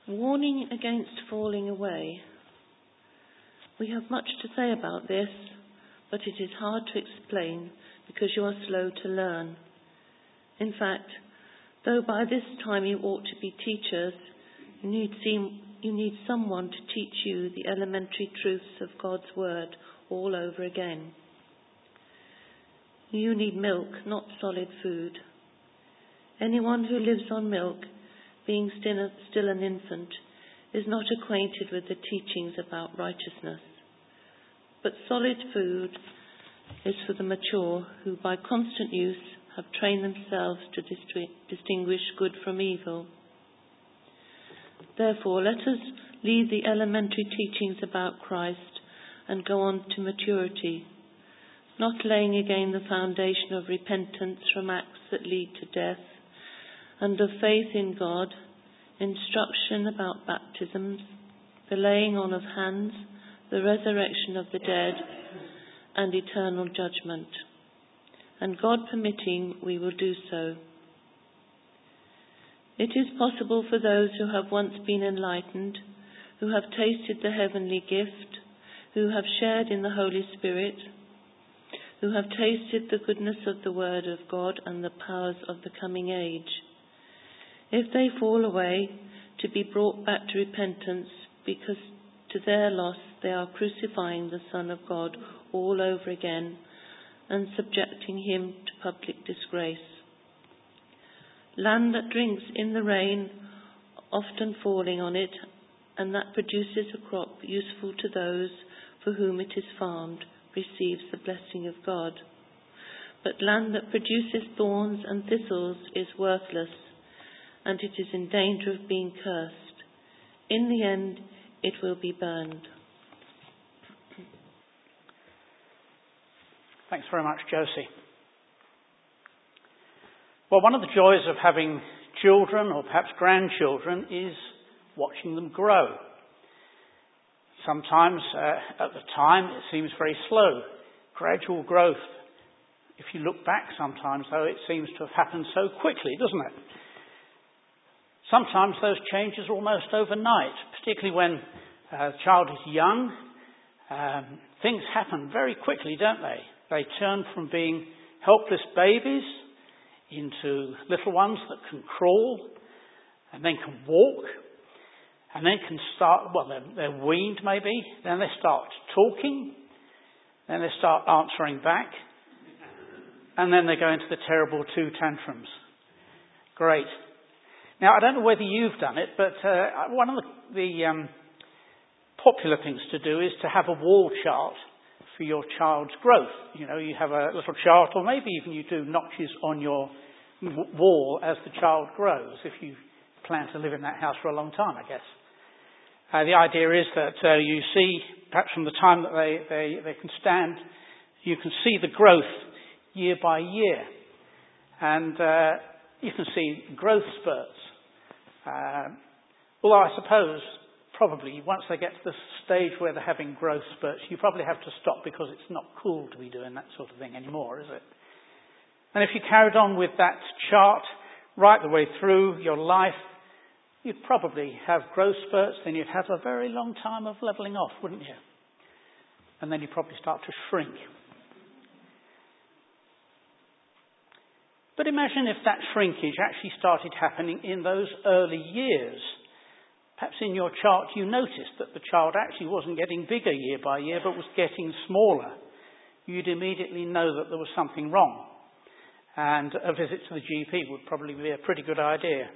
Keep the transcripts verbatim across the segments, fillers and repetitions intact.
Warning against falling away. We have much to say about this, but it is hard to explain because you are slow to learn. In fact, though by this time you ought to be teachers, you need, seem, you need someone to teach you the elementary truths of God's word all over again. You need milk, not solid food. Anyone who lives on milk, being still, still an infant, is not acquainted with the teachings about righteousness. But solid food is for the mature, who by constant use have trained themselves to distinguish good from evil. Therefore, let us leave the elementary teachings about Christ and go on to maturity, not laying again the foundation of repentance from acts that lead to death, and of faith in God, instruction about baptisms, the laying on of hands, the resurrection of the dead, and eternal judgment. And God permitting, we will do so. It is possible for those who have once been enlightened, who have tasted the heavenly gift, who have shared in the Holy Spirit, who have tasted the goodness of the Word of God and the powers of the coming age, if they fall away, to be brought back to repentance, because to their loss they are crucifying the Son of God all over again and subjecting him to public disgrace. Land that drinks in the rain, often falling on it, and that produces a crop useful to those for whom it is farmed, receives the blessing of God. But land that produces thorns and thistles is worthless, and it is in danger of being cursed. In the end, it will be burned. Thanks very much, Josie. Well, one of the joys of having children or perhaps grandchildren is watching them grow. Sometimes, uh, at the time, it seems very slow, gradual growth. If you look back sometimes, though, it seems to have happened so quickly, doesn't it? Sometimes those changes are almost overnight, particularly when a child is young. Um, things happen very quickly, don't they? They turn from being helpless babies into little ones that can crawl and then can walk and then can start, well, they're, they're weaned maybe, then they start talking, then they start answering back, and then they go into the terrible two tantrums. Great. Now, I don't know whether you've done it, but uh, one of the, the um, popular things to do is to have a wall chart for your child's growth. You know, you have a little chart, or maybe even you do notches on your w- wall as the child grows, if you plan to live in that house for a long time, I guess. Uh, the idea is that uh, you see, perhaps from the time that they, they, they can stand, you can see the growth year by year. And uh, you can see growth spurts. Uh, although I suppose probably once they get to the stage where they're having growth spurts, you probably have to stop because it's not cool to be doing that sort of thing anymore, is it? And if you carried on with that chart right the way through your life, you'd probably have growth spurts, then you'd have a very long time of levelling off, wouldn't you? And then you'd probably start to shrink. But imagine if that shrinkage actually started happening in those early years. Perhaps in your chart you noticed that the child actually wasn't getting bigger year by year, but was getting smaller. You'd immediately know that there was something wrong. And a visit to the G P would probably be a pretty good idea.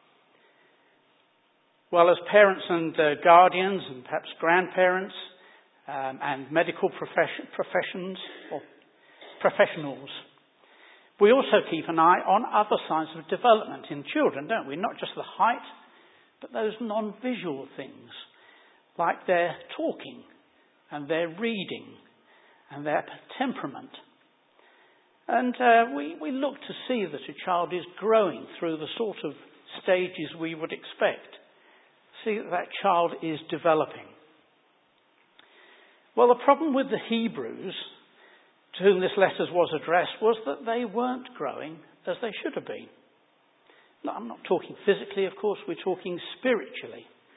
Well, as parents and uh, guardians and perhaps grandparents um, and medical profession, professions or professionals, we also keep an eye on other signs of development in children, don't we? Not just the height, but those non-visual things, like their talking and their reading and their temperament. And uh, we, we look to see that a child is growing through the sort of stages we would expect. See that that child is developing. Well, the problem with the Hebrews, to whom this letter was addressed, was that they weren't growing as they should have been. No, I'm not talking physically, of course, we're talking spiritually.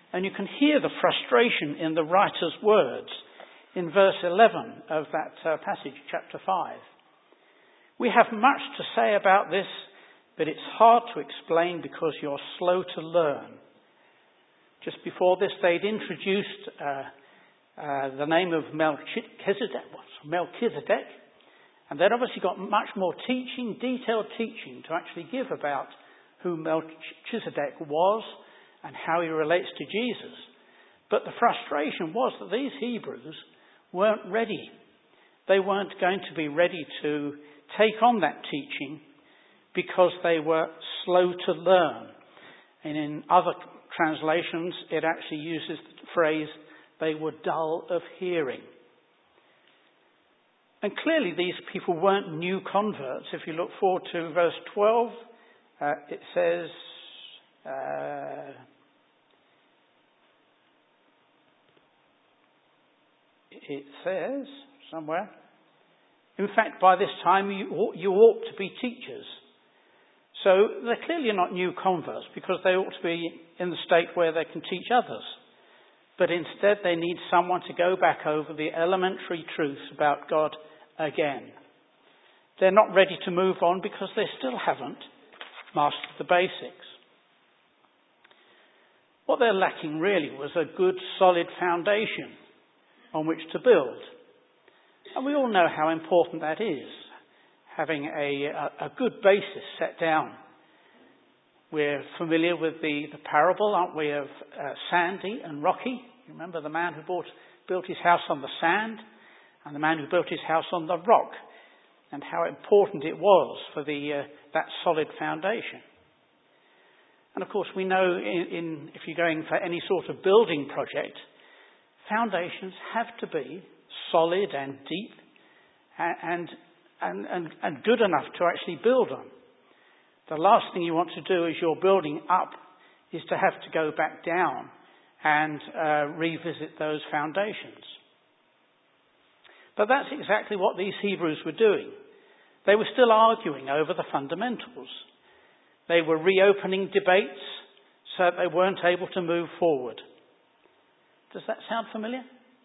And you can hear the frustration in the writer's words in verse eleven of that uh, passage, chapter five. We have much to say about this, but it's hard to explain because you're slow to learn. Just before this, they'd introduced uh, uh, the name of Melchizedek, Melchizedek, and they'd obviously got much more teaching, detailed teaching to actually give about who Melchizedek was and how he relates to Jesus. But the frustration was that these Hebrews weren't ready. They weren't going to be ready to take on that teaching because they were slow to learn. And in other translations, it actually uses the phrase, they were dull of hearing. And clearly these people weren't new converts. If you look forward to verse twelve, uh, it says, uh, it says somewhere, in fact, by this time you ought, you ought to be teachers. So they're clearly not new converts because they ought to be in the state where they can teach others. But instead they need someone to go back over the elementary truths about God again. They're not ready to move on because they still haven't mastered the basics. What they're lacking really was a good solid foundation on which to build. And we all know how important that is, having a, a, a good basis set down. We're familiar with the, the parable, aren't we, of uh, Sandy and Rocky. You remember the man who bought, built his house on the sand and the man who built his house on the rock, and how important it was for the uh, that solid foundation. And of course we know in, in if you're going for any sort of building project, foundations have to be solid and deep and, and, and, and good enough to actually build on. The last thing you want to do as you're building up is to have to go back down and uh, revisit those foundations. But that's exactly what these Hebrews were doing. They were still arguing over the fundamentals. They were reopening debates so that they weren't able to move forward. Does that sound familiar?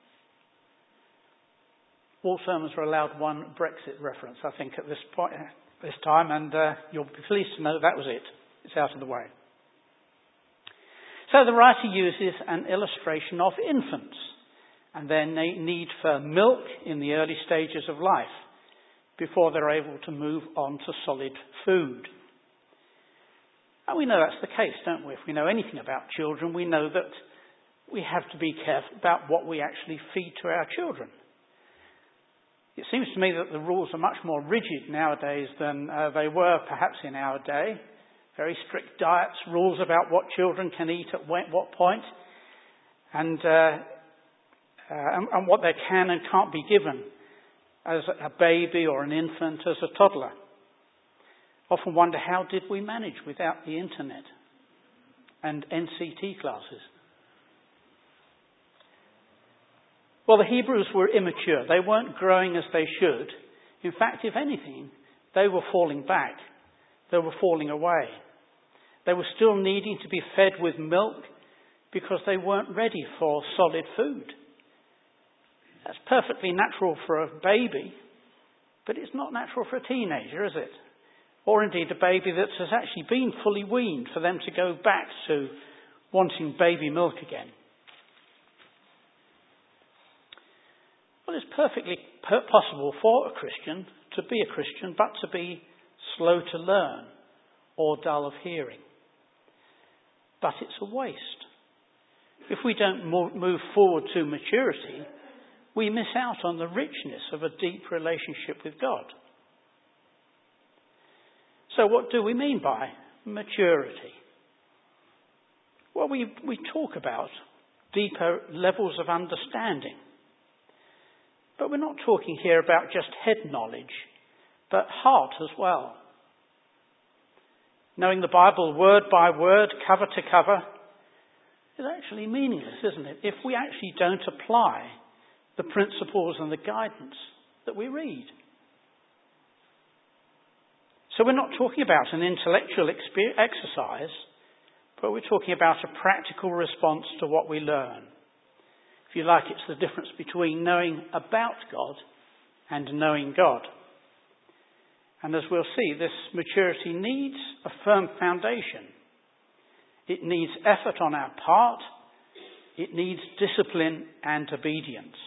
All sermons are allowed one Brexit reference, I think, at this point, this time, and uh, you'll be pleased to know that was it. It's out of the way. So the writer uses an illustration of infants and their need for milk in the early stages of life before they're able to move on to solid food. And we know that's the case, don't we? If we know anything about children, we know that we have to be careful about what we actually feed to our children. It seems to me that the rules are much more rigid nowadays than uh, they were perhaps in our day. Very strict diets, rules about what children can eat at what point, and, uh, uh, and, and what they can and can't be given as a baby or an infant, as a toddler. Often wonder, how did we manage without the internet and N C T classes? Well, the Hebrews were immature. They weren't growing as they should. In fact, if anything, they were falling back. They were falling away. They were still needing to be fed with milk because they weren't ready for solid food. That's perfectly natural for a baby, but it's not natural for a teenager, is it? Or indeed a baby that has actually been fully weaned, for them to go back to wanting baby milk again. Well, it's perfectly possible for a Christian to be a Christian, but to be slow to learn or dull of hearing. But it's a waste. If we don't move forward to maturity, we miss out on the richness of a deep relationship with God. So what do we mean by maturity? Well, we, we talk about deeper levels of understanding. But we're not talking here about just head knowledge, but heart as well. Knowing the Bible word by word, cover to cover, is actually meaningless, isn't it? If we actually don't apply the principles and the guidance that we read. So we're not talking about an intellectual exercise, where we're talking about a practical response to what we learn. If you like, it's the difference between knowing about God and knowing God. And as we'll see, this maturity needs a firm foundation. It needs effort on our part. It needs discipline and obedience.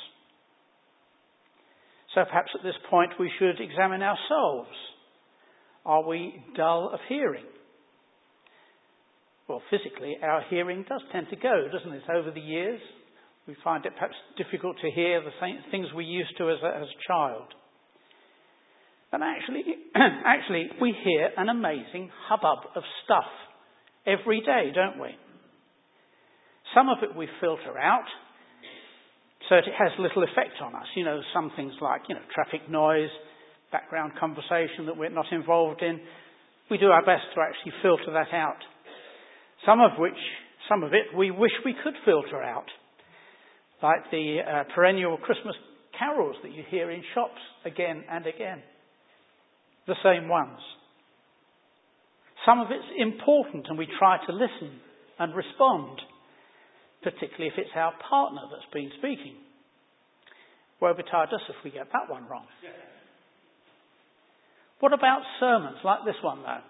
So perhaps at this point we should examine ourselves. Are we dull of hearing? Well, physically, our hearing does tend to go, doesn't it? Over the years, we find it perhaps difficult to hear the same things we used to as a, as a child. And actually, actually, we hear an amazing hubbub of stuff every day, don't we? Some of it we filter out, so that it has little effect on us. You know, some things like, you know, traffic noise, background conversation that we're not involved in. We do our best to actually filter that out. Some of which, some of it, we wish we could filter out. Like the uh, perennial Christmas carols that you hear in shops again and again. The same ones. Some of it's important and we try to listen and respond, particularly if it's our partner that's been speaking. Woe betide us if we get that one wrong. Yeah. What about sermons like this one, though?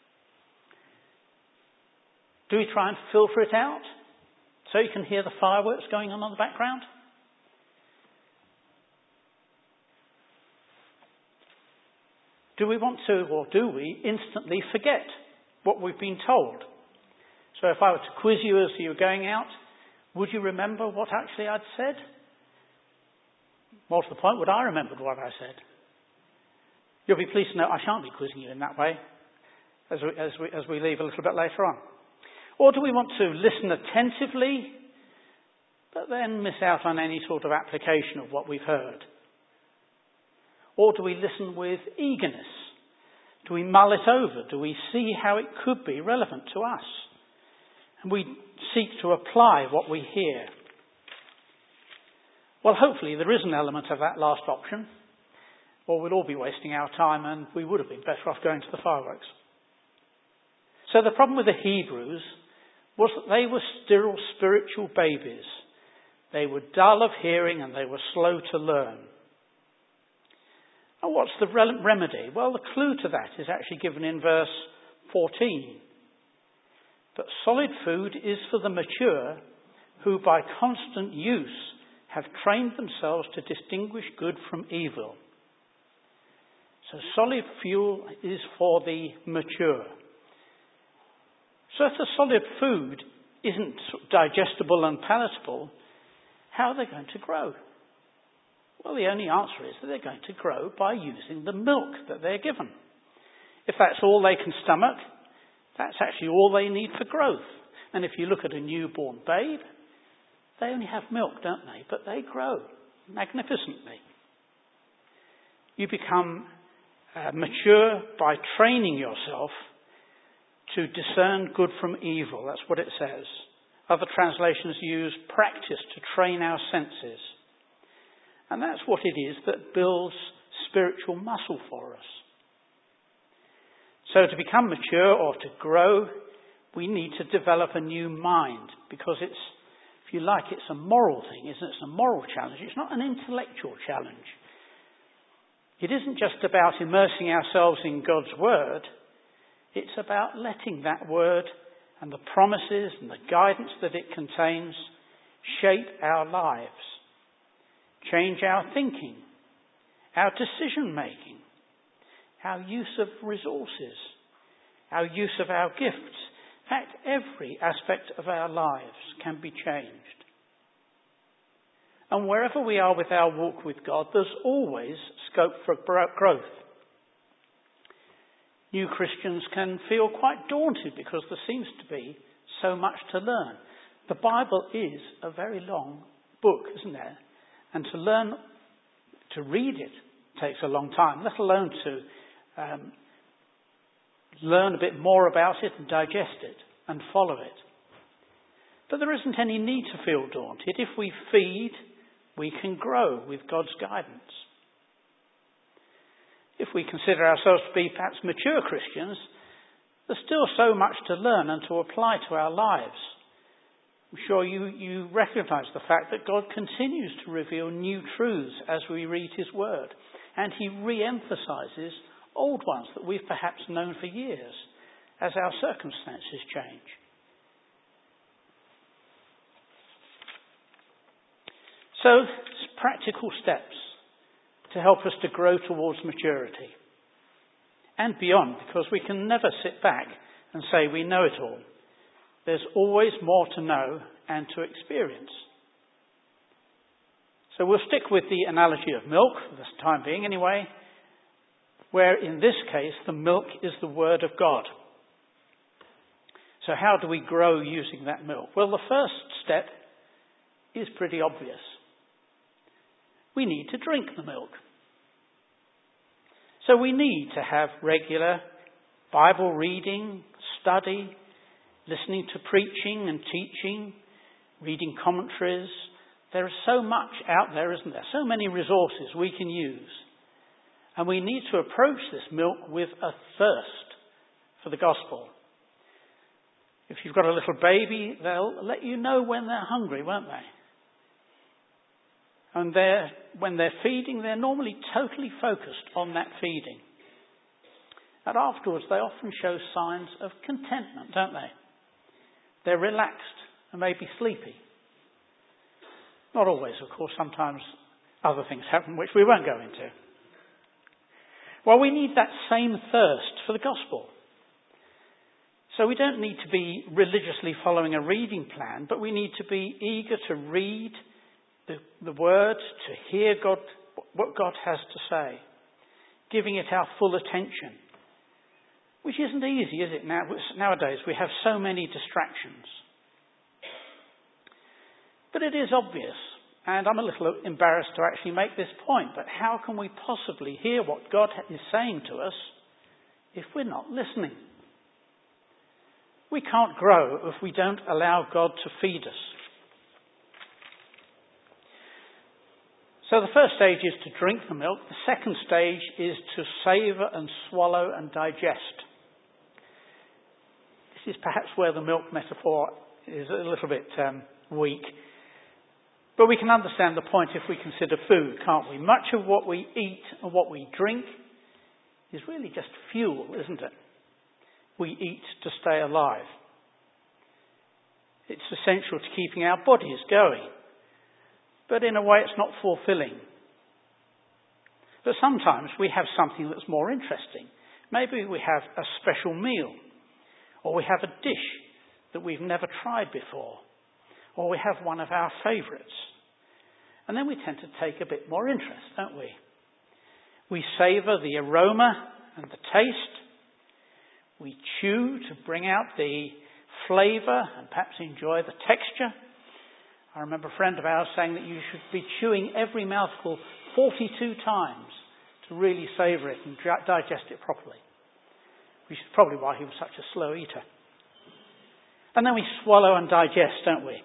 Do we try and filter it out so you can hear the fireworks going on in the background? Do we want to, or do we, instantly forget what we've been told? So if I were to quiz you as you were going out, would you remember what actually I'd said? More to the point, would I remember what I said? You'll be pleased to know I shan't be quizzing you in that way as we, as we, as we leave a little bit later on. Or do we want to listen attentively, but then miss out on any sort of application of what we've heard? Or do we listen with eagerness? Do we mull it over? Do we see how it could be relevant to us? And we seek to apply what we hear. Well, hopefully there is an element of that last option, or we'll all be wasting our time and we would have been better off going to the fireworks. So the problem with the Hebrews was that they were still spiritual babies. They were dull of hearing and they were slow to learn. And what's the remedy? Well, the clue to that is actually given in verse fourteen. But solid food is for the mature, who by constant use have trained themselves to distinguish good from evil. So solid fuel is for the mature. So if the solid food isn't digestible and palatable, how are they going to grow? Well, the only answer is that they're going to grow by using the milk that they're given. If that's all they can stomach, that's actually all they need for growth. And if you look at a newborn babe, they only have milk, don't they? But they grow magnificently. You become uh, mature by training yourself to discern good from evil. That's what it says. Other translations use practice to train our senses. And that's what it is that builds spiritual muscle for us. So to become mature or to grow, we need to develop a new mind, because it's, if you like, it's a moral thing, isn't it? It's a moral challenge. It's not an intellectual challenge. It isn't just about immersing ourselves in God's word. It's about letting that word and the promises and the guidance that it contains shape our lives, change our thinking, our decision making, our use of resources, our use of our gifts. In fact, every aspect of our lives can be changed. And wherever we are with our walk with God, there's always scope for growth. New Christians can feel quite daunted because there seems to be so much to learn. The Bible is a very long book, isn't it? And to learn, to read it takes a long time, let alone to um, learn a bit more about it and digest it and follow it. But there isn't any need to feel daunted. If we feed, we can grow with God's guidance. If we consider ourselves to be perhaps mature Christians, There's still so much to learn and to apply to our lives. I'm sure you, you recognise the fact that God continues to reveal new truths as we read his word. And he re-emphasises old ones that we've perhaps known for years as our circumstances change. So, practical steps to help us to grow towards maturity and beyond, because we can never sit back and say we know it all. There's always more to know and to experience. So we'll stick with the analogy of milk for the time being anyway, where in this case the milk is the word of God. So how do we grow using that milk? Well, the first step is pretty obvious. We need to drink the milk. So we need to have regular Bible reading, study, listening to preaching and teaching, reading commentaries. There is so much out there, isn't there? So many resources we can use. And we need to approach this milk with a thirst for the gospel. If you've got a little baby, they'll let you know when they're hungry, won't they? And they're, when they're feeding, they're normally totally focused on that feeding. And afterwards, they often show signs of contentment, don't they? They're relaxed and maybe sleepy. Not always, of course. Sometimes other things happen, which we won't go into. Well, we need that same thirst for the gospel. So we don't need to be religiously following a reading plan, but we need to be eager to read the, the word, to hear God, what God has to say, giving it our full attention, which isn't easy, is it? Now, nowadays we have so many distractions. But it is obvious, and I'm a little embarrassed to actually make this point, but how can we possibly hear what God is saying to us if we're not listening? We can't grow if we don't allow God to feed us. So the first stage is to drink the milk. The second stage is to savour and swallow and digest. This is perhaps where the milk metaphor is a little bit um, weak. But we can understand the point if we consider food, can't we? Much of what we eat and what we drink is really just fuel, isn't it? We eat to stay alive. It's essential to keeping our bodies going. But in a way it's not fulfilling. But sometimes we have something that's more interesting. Maybe we have a special meal, or we have a dish that we've never tried before, or we have one of our favourites. And then we tend to take a bit more interest, don't we? We savour the aroma and the taste. We chew to bring out the flavour and perhaps enjoy the texture. I remember a friend of ours saying that you should be chewing every mouthful forty-two times to really savour it and digest it properly. Which is probably why he was such a slow eater. And then we swallow and digest, don't we?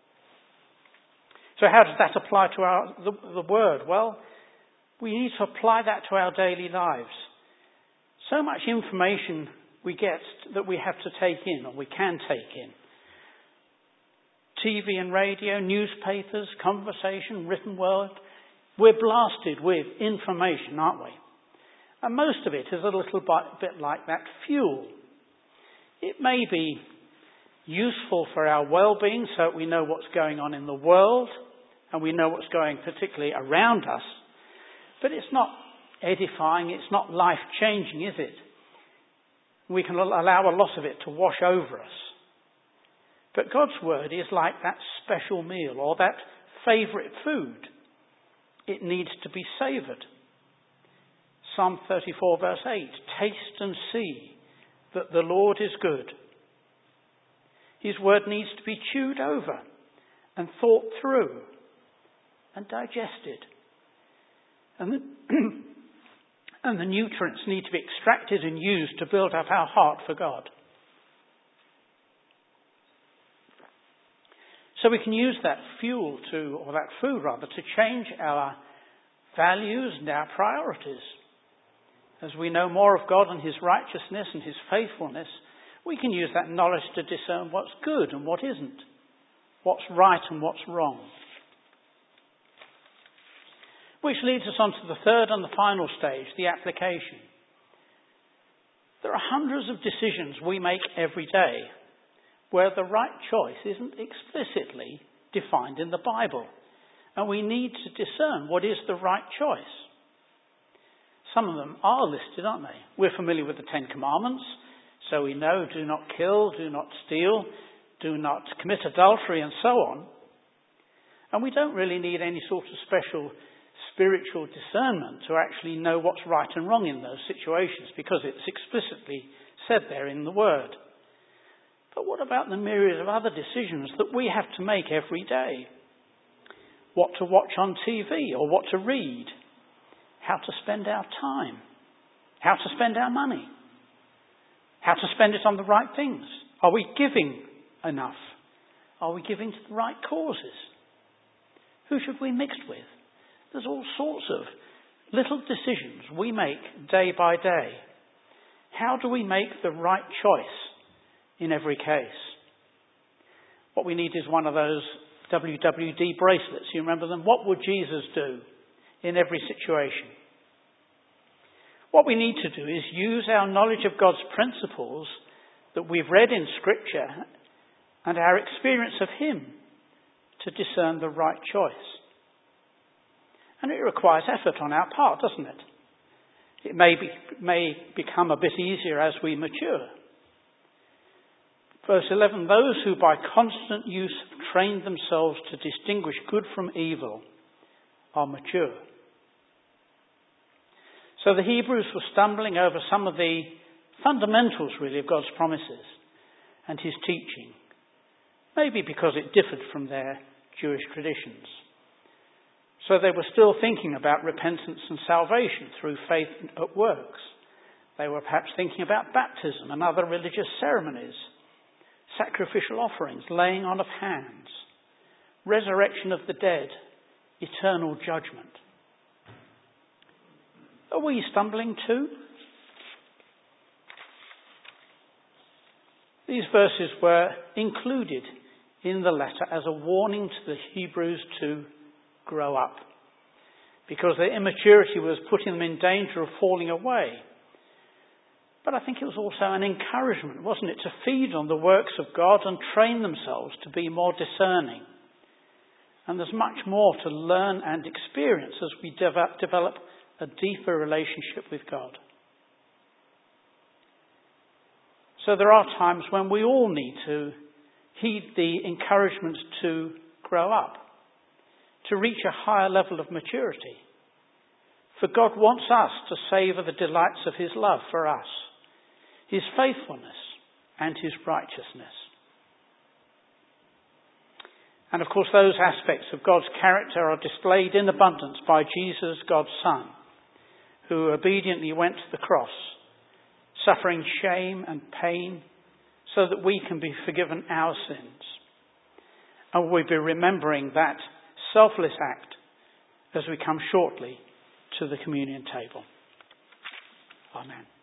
So how does that apply to our the, the word? Well, we need to apply that to our daily lives. So much information we get that we have to take in, or we can take in. T V and radio, newspapers, conversation, written word. We're blasted with information, aren't we? And most of it is a little bit like that fuel. It may be useful for our well-being so that we know what's going on in the world and we know what's going particularly around us. But it's not edifying, it's not life-changing, is it? We can allow a lot of it to wash over us. But God's word is like that special meal or that favourite food. It needs to be savoured. Psalm thirty-four verse eight, taste and see that the Lord is good. His word needs to be chewed over and thought through and digested. And the, and the nutrients need to be extracted and used to build up our heart for God. So we can use that fuel to, or that food rather, to change our values and our priorities. As we know more of God and his righteousness and his faithfulness, We can use that knowledge to discern what's good and what isn't, what's right and what's wrong. Which leads us on to the third and the final stage, the application. There are hundreds of decisions we make every day where the right choice isn't explicitly defined in the Bible. And we need to discern what is the right choice. Some of them are listed, aren't they? We're familiar with the Ten Commandments, so we know do not kill, do not steal, do not commit adultery, and so on. And we don't really need any sort of special spiritual discernment to actually know what's right and wrong in those situations, because it's explicitly said there in the Word. But what about the myriad of other decisions that we have to make every day? What to watch on T V or what to read? How to spend our time? How to spend our money? How to spend it on the right things? Are we giving enough? Are we giving to the right causes? Who should we mix with? There's all sorts of little decisions we make day by day. How do we make the right choice in every case? What we need is one of those W W D bracelets. You remember them? What would Jesus do in every situation? What we need to do is use our knowledge of God's principles that we've read in Scripture and our experience of Him to discern the right choice. And it requires effort on our part, doesn't it? It may, be, may become a bit easier as we mature. Verse eleven, those who by constant use have trained themselves to distinguish good from evil are mature. So the Hebrews were stumbling over some of the fundamentals, really, of God's promises and His teaching. Maybe because it differed from their Jewish traditions. So they were still thinking about repentance and salvation through faith at works. They were perhaps thinking about baptism and other religious ceremonies, sacrificial offerings, laying on of hands, resurrection of the dead, eternal judgment. Are we stumbling too? These verses were included in the letter as a warning to the Hebrews to grow up, because their immaturity was putting them in danger of falling away. But I think it was also an encouragement, wasn't it, to feed on the works of God and train themselves to be more discerning. And there's much more to learn and experience as we develop, develop a deeper relationship with God. So there are times when we all need to heed the encouragement to grow up, to reach a higher level of maturity. For God wants us to savour the delights of His love for us, His faithfulness and His righteousness. And of course those aspects of God's character are displayed in abundance by Jesus, God's Son, who obediently went to the cross, suffering shame and pain so that we can be forgiven our sins. And we'll be remembering that selfless act as we come shortly to the communion table. Amen.